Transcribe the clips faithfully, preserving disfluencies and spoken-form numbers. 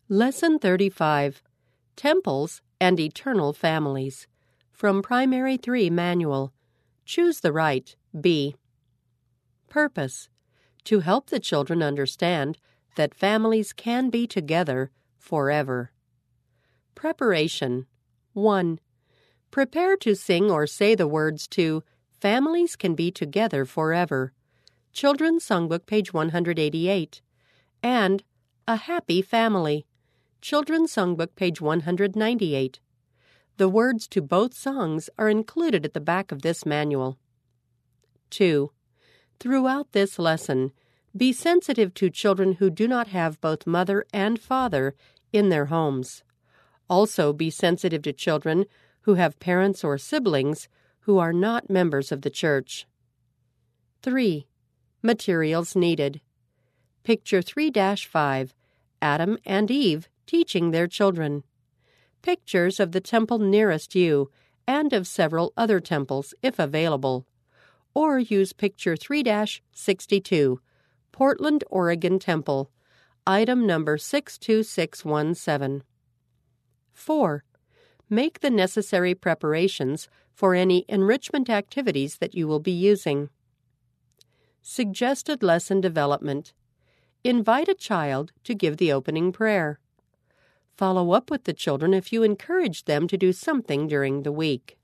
Lesson thirty-five, Temples and Eternal Families. From Primary three Manual. Choose the right, B. Purpose: to help the children understand that families can be together forever. Preparation. one. Prepare to sing or say the words to Families Can Be Together Forever. Children's Songbook, page one hundred eighty-eight. And A Happy Family. Children's Songbook, page one hundred ninety-eight. The words to both songs are included at the back of this manual. two. Throughout this lesson, be sensitive to children who do not have both mother and father in their homes. Also be sensitive to children who have parents or siblings who are not members of the church. three. Materials needed. Picture three dash five, Adam and Eve teaching their children. Pictures of the temple nearest you and of several other temples, if available. Or use picture three dash sixty-two, Portland, Oregon Temple, item number six two six one seven. four. Make the necessary preparations for any enrichment activities that you will be using. Suggested lesson development. Invite a child to give the opening prayer. Follow up with the children if you encourage them to do something during the week.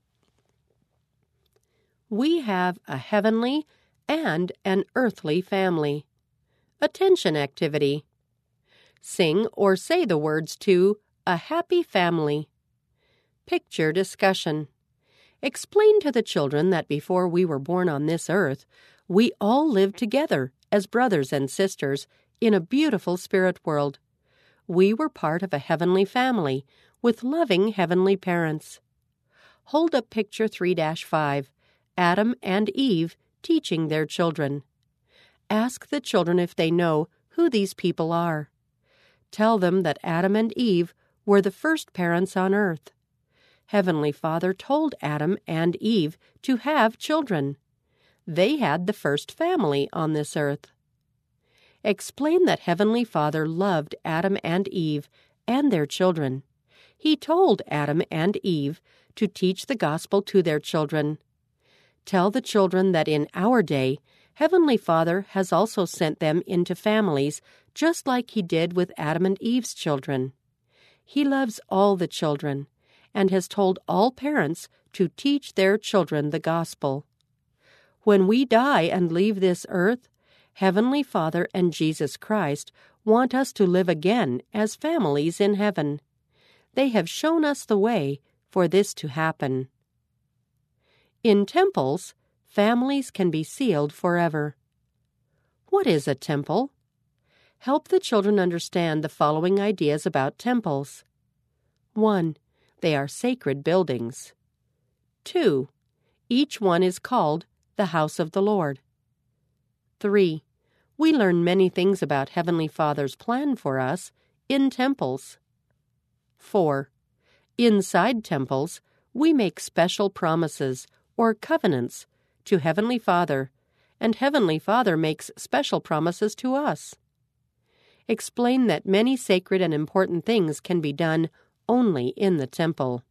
We have a heavenly and an earthly family. Attention activity. Sing or say the words to A Happy Family. Picture discussion. Explain to the children that before we were born on this earth, we all lived together as brothers and sisters in a beautiful spirit world. We were part of a heavenly family with loving heavenly parents. Hold up picture three dash five, Adam and Eve teaching their children. Ask the children if they know who these people are. Tell them that Adam and Eve were the first parents on earth. Heavenly Father told Adam and Eve to have children. They had the first family on this earth. Explain that Heavenly Father loved Adam and Eve and their children. He told Adam and Eve to teach the gospel to their children. Tell the children that in our day, Heavenly Father has also sent them into families just like He did with Adam and Eve's children. He loves all the children and has told all parents to teach their children the gospel. When we die and leave this earth, Heavenly Father and Jesus Christ want us to live again as families in heaven. They have shown us the way for this to happen. In temples, families can be sealed forever. What is a temple? Help the children understand the following ideas about temples. one. They are sacred buildings. two. Each one is called the house of the Lord. three. We learn many things about Heavenly Father's plan for us in temples. four. Inside temples, we make special promises or covenants to Heavenly Father, and Heavenly Father makes special promises to us. Explain that many sacred and important things can be done only in the temple.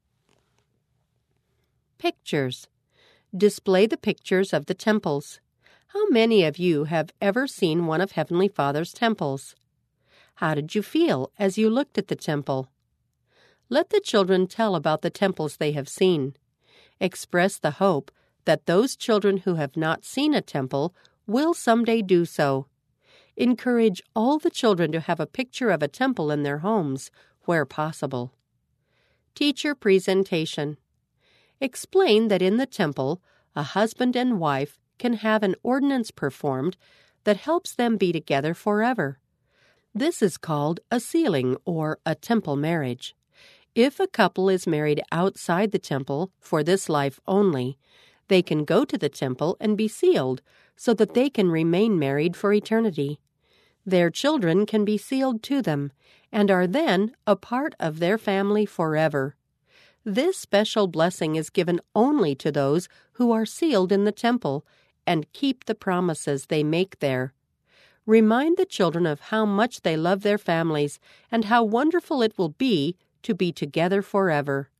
Pictures. Display the pictures of the temples. How many of you have ever seen one of Heavenly Father's temples? How did you feel as you looked at the temple? Let the children tell about the temples they have seen. Express the hope that those children who have not seen a temple will someday do so. Encourage all the children to have a picture of a temple in their homes, where possible. Teacher presentation. Explain that in the temple, a husband and wife can have an ordinance performed that helps them be together forever. This is called a sealing or a temple marriage. If a couple is married outside the temple for this life only, they can go to the temple and be sealed so that they can remain married for eternity. Their children can be sealed to them and are then a part of their family forever. This special blessing is given only to those who are sealed in the temple and keep the promises they make there. Remind the children of how much they love their families and how wonderful it will be to be together forever.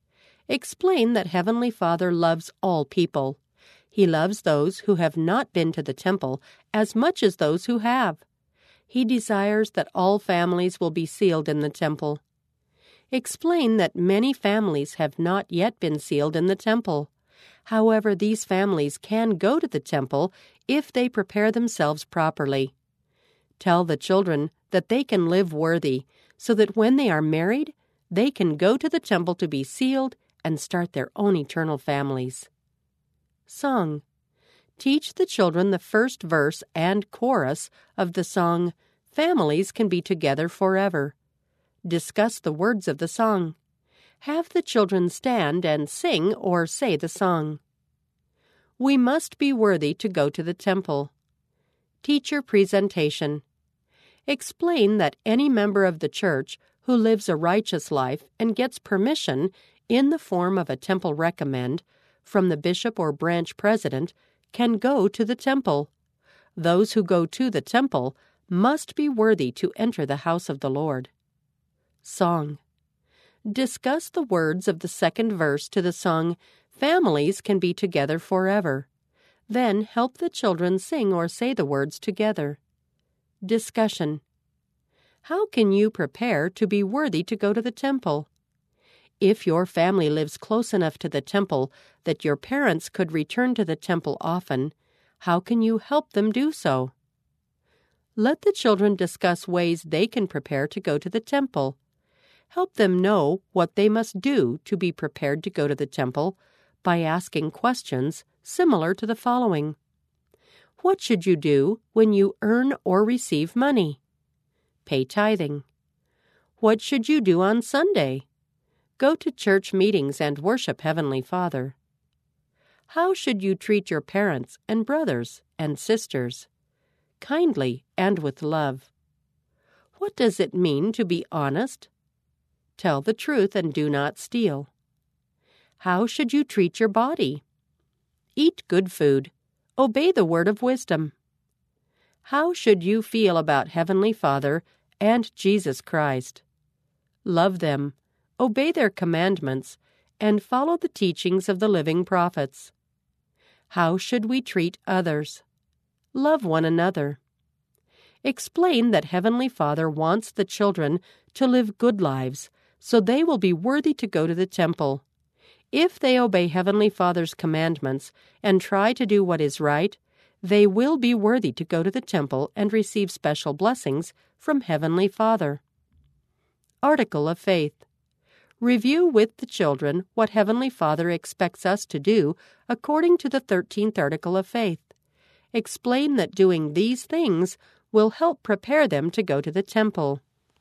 Explain that Heavenly Father loves all people. He loves those who have not been to the temple as much as those who have. He desires that all families will be sealed in the temple. Explain that many families have not yet been sealed in the temple. However, these families can go to the temple if they prepare themselves properly. Tell the children that they can live worthy, so that when they are married, they can go to the temple to be sealed and start their own eternal families. Song. Teach the children the first verse and chorus of the song, "Families Can Be Together Forever." Discuss the words of the song. Have the children stand and sing or say the song. We must be worthy to go to the temple. Teacher presentation. Explain that any member of the church who lives a righteous life and gets permission in the form of a temple recommend from the bishop or branch president can go to the temple. Those who go to the temple must be worthy to enter the house of the Lord. Song. Discuss the words of the second verse to the song, "Families Can Be Together Forever." Then help the children sing or say the words together. Discussion. How can you prepare to be worthy to go to the temple? If your family lives close enough to the temple that your parents could return to the temple often, how can you help them do so? Let the children discuss ways they can prepare to go to the temple. Help them know what they must do to be prepared to go to the temple by asking questions similar to the following. What should you do when you earn or receive money? Pay tithing. What should you do on Sunday? Go to church meetings and worship Heavenly Father. How should you treat your parents and brothers and sisters? Kindly and with love. What does it mean to be honest? Tell the truth and do not steal. How should you treat your body? Eat good food. Obey the word of wisdom. How should you feel about Heavenly Father and Jesus Christ? Love them, obey their commandments, and follow the teachings of the living prophets. How should we treat others? Love one another. Explain that Heavenly Father wants the children to live good lives, so they will be worthy to go to the temple. If they obey Heavenly Father's commandments and try to do what is right, they will be worthy to go to the temple and receive special blessings from Heavenly Father. Article of Faith. Review with the children what Heavenly Father expects us to do according to the thirteenth Article of Faith. Explain that doing these things will help prepare them to go to the temple.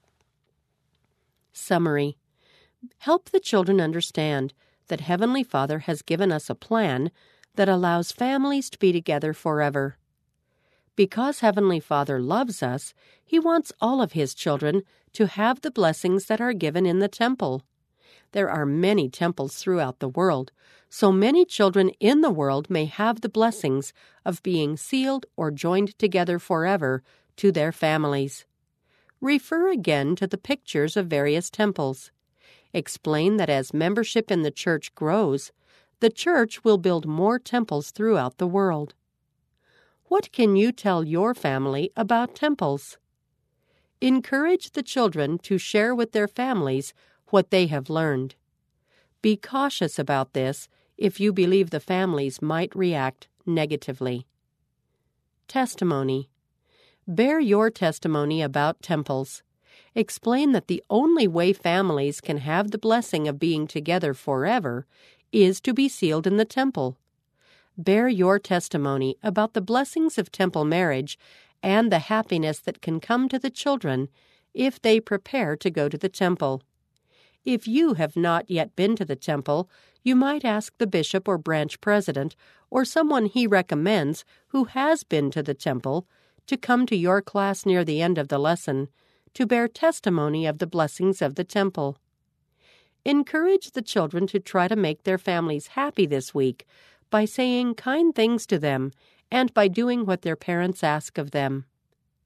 Summary. Help the children understand that Heavenly Father has given us a plan that allows families to be together forever. Because Heavenly Father loves us, He wants all of His children to have the blessings that are given in the temple. There are many temples throughout the world, so many children in the world may have the blessings of being sealed or joined together forever to their families. Refer again to the pictures of various temples. Explain that as membership in the church grows, the church will build more temples throughout the world. What can you tell your family about temples? Encourage the children to share with their families what they have learned. Be cautious about this if you believe the families might react negatively. Testimony. Bear your testimony about temples. Explain that the only way families can have the blessing of being together forever is to be sealed in the temple. Bear your testimony about the blessings of temple marriage and the happiness that can come to the children if they prepare to go to the temple. If you have not yet been to the temple, you might ask the bishop or branch president or someone he recommends who has been to the temple to come to your class near the end of the lesson to bear testimony of the blessings of the temple. Encourage the children to try to make their families happy this week by saying kind things to them and by doing what their parents ask of them.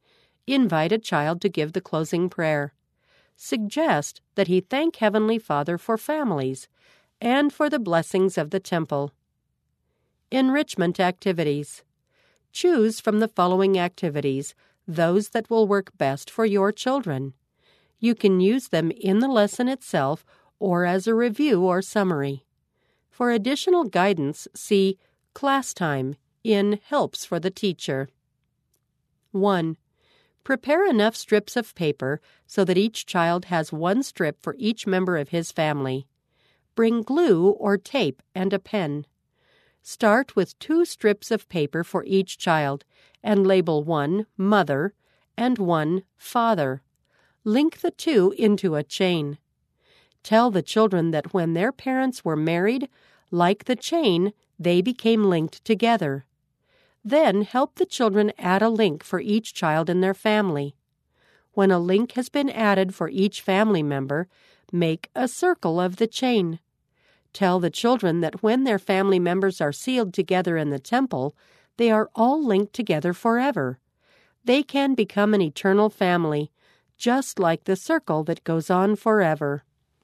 Invite a child to give the closing prayer. Suggest that he thank Heavenly Father for families and for the blessings of the temple. Enrichment activities. Choose from the following activities those that will work best for your children. You can use them in the lesson itself or as a review or summary. For additional guidance, see Class Time in Helps for the Teacher. one. Prepare enough strips of paper so that each child has one strip for each member of his family. Bring glue or tape and a pen. Start with two strips of paper for each child and label one Mother and one Father. Link the two into a chain. Tell the children that when their parents were married, like the chain, they became linked together. Then help the children add a link for each child in their family. When a link has been added for each family member, make a circle of the chain. Tell the children that when their family members are sealed together in the temple, they are all linked together forever. They can become an eternal family, just like the circle that goes on forever.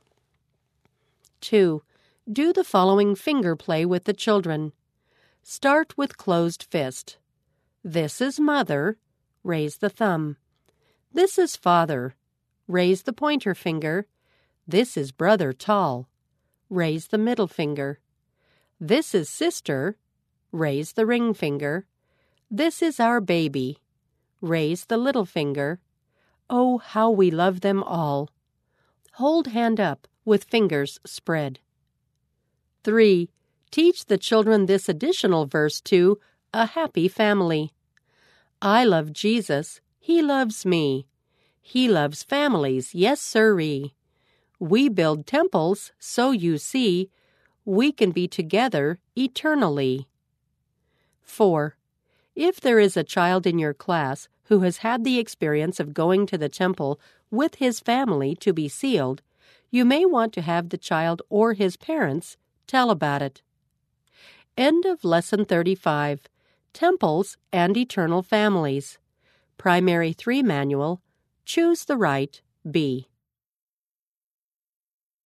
two. Do the following finger play with the children. Start with closed fist. This is Mother. Raise the thumb. This is Father. Raise the pointer finger. This is Brother Tall. Raise the middle finger. This is Sister. Raise the ring finger. This is our baby. Raise the little finger. Oh, how we love them all. Hold hand up with fingers spread. three. Teach the children this additional verse to a happy family. I love Jesus. He loves me. He loves families, yes sirree. We build temples, so you see, we can be together eternally. four. If there is a child in your class who has had the experience of going to the temple with his family to be sealed, you may want to have the child or his parents tell about it. End of Lesson thirty-five, Temples and Eternal Families. Primary three Manual, Choose the Right, B.